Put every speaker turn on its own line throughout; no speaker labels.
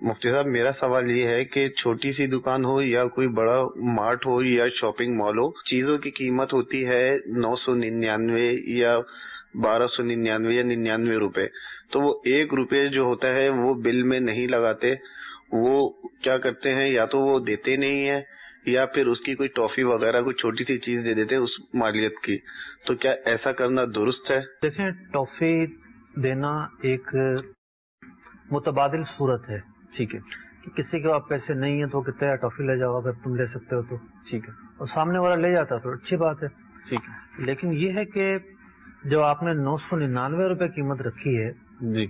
مفتی صاحب میرا سوال یہ ہے کہ چھوٹی سی دکان ہو یا کوئی بڑا مارٹ ہو یا شاپنگ مال ہو، چیزوں کی قیمت ہوتی ہے 999 یا 1299 یا 99 روپے، تو وہ 1 روپے جو ہوتا ہے وہ بل میں نہیں لگاتے، وہ کیا کرتے ہیں یا تو وہ دیتے نہیں ہیں یا پھر اس کی کوئی ٹافی وغیرہ کوئی چھوٹی سی چیز دے دیتے ہیں اس مالیت کی، تو کیا ایسا کرنا درست ہے؟
دیکھیں، ٹافی دینا ایک متبادل صورت ہے، ٹھیک ہے، کہ کسی کے پاس پیسے نہیں ہیں تو کہتے ہیں ٹافی لے جاؤ اگر تم لے سکتے ہو تو، ٹھیک ہے، اور سامنے والا لے جاتا تو اچھی بات ہے، ٹھیک ہے، لیکن یہ ہے کہ جو آپ نے 999 روپے قیمت رکھی ہے جی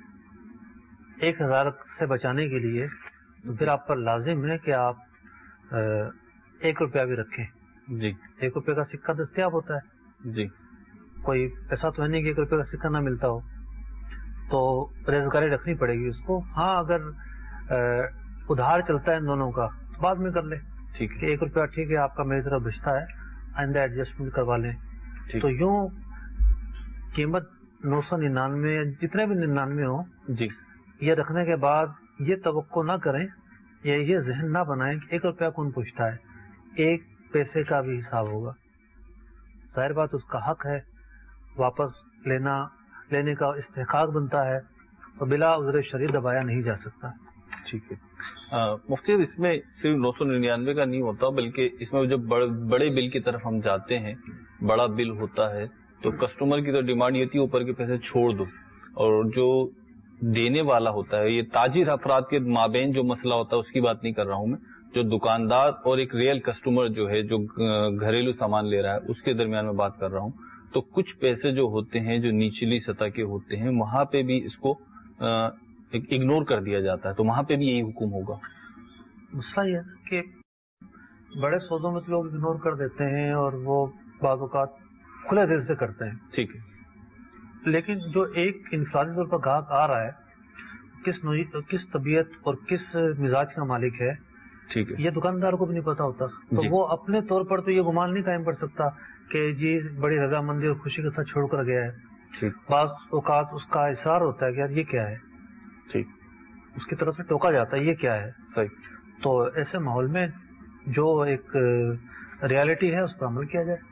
1000 سے بچانے کے لیے، پھر آپ پر لازم ہے کہ آپ 1 روپیہ بھی رکھیں جی. 1 روپے کا سکہ دستیاب ہوتا ہے جی، کوئی ایسا تو ہے نہیں کہ 1 روپے کا سکہ نہ ملتا ہو، تو ریزگاری رکھنی پڑے گی اس کو. ہاں اگر ادھار چلتا ہے ان دونوں کا تو بعد میں کر لیں، ٹھیک ہے، 1 روپیہ ٹھیک ہے آپ کا میری طرف بچتا ہے، آئندہ ایڈجسٹمنٹ کروا لیں. تو یوں قیمت 999 جتنے بھی 99 ہوں جی، یہ رکھنے کے بعد یہ توقع نہ کریں یا یہ ذہن نہ بنائیں کہ 1 روپیہ کون پوچھتا ہے، 1 پیسے کا بھی حساب ہوگا. ظاہر بات اس کا حق ہے، واپس لینے کا استحقاق بنتا ہے اور بلا عذر شرعی دبایا نہیں جا سکتا.
ٹھیک ہے مفتی، اس میں صرف 999 کا نہیں ہوتا بلکہ اس میں جب بڑے بل کی طرف ہم جاتے ہیں، بڑا بل ہوتا ہے تو کسٹمر کی تو ڈیمانڈ یہ تھی اوپر کے پیسے چھوڑ دو، اور جو دینے والا ہوتا ہے، یہ تاجر افراد کے مابین جو مسئلہ ہوتا ہے اس کی بات نہیں کر رہا ہوں میں، جو دکاندار اور ایک ریئل کسٹمر جو ہے جو گھریلو سامان لے رہا ہے اس کے درمیان میں بات کر رہا ہوں. تو کچھ پیسے جو ہوتے ہیں جو نچلی سطح کے ہوتے ہیں وہاں پہ بھی اس کو اگنور کر دیا جاتا ہے، تو وہاں پہ بھی یہی حکم ہوگا.
مسئلہ یہ ہے کہ بڑے سودوں میں لوگ اگنور کر دیتے ہیں اور وہ بعض اوقات کھلے دل سے کرتے ہیں،
ٹھیک ہے،
لیکن جو ایک انفرادی طور پر گاہک آ رہا ہے کس طبیعت اور کس مزاج کا مالک ہے،
ٹھیک ہے،
یہ دکاندار کو بھی نہیں پتا ہوتا، تو وہ اپنے طور پر تو یہ گمان نہیں قائم کر سکتا کہ جی بڑی رضامندی اور خوشی کے ساتھ چھوڑ کر گیا ہے. بعض اوقات اس کا اصرار ہوتا ہے کہ یار یہ کیا ہے،
ٹھیک،
اس کی طرف سے ٹوکا جاتا ہے یہ کیا ہے.
صحیح.
تو ایسے ماحول میں جو ایک ریالٹی ہے اس پر عمل کیا جائے.